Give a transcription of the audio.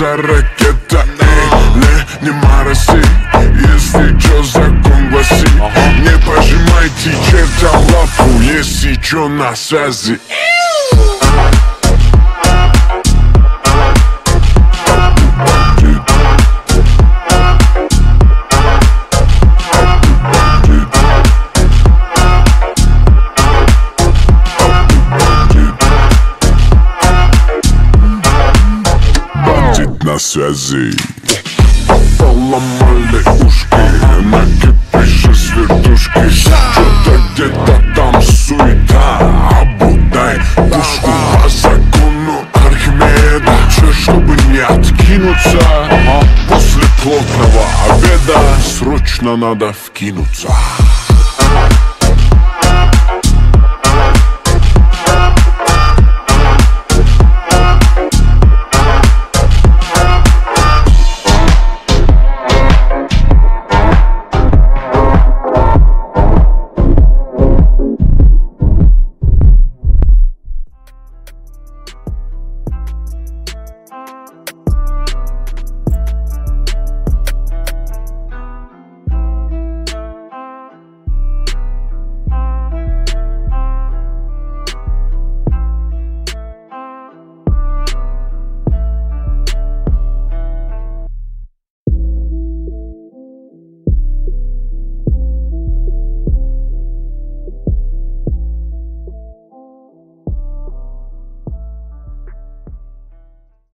это ракета. Не мороси, если чё, закон гласит. Не пожимайте чертям лапу, если чё, на связи. На связи. Поломали ушки, накипишь с вертушки. Что-то где-то там суета, обудай пушку по закону Архимеда. Все, чтобы не откинуться, после плотного обеда срочно надо вкинуться.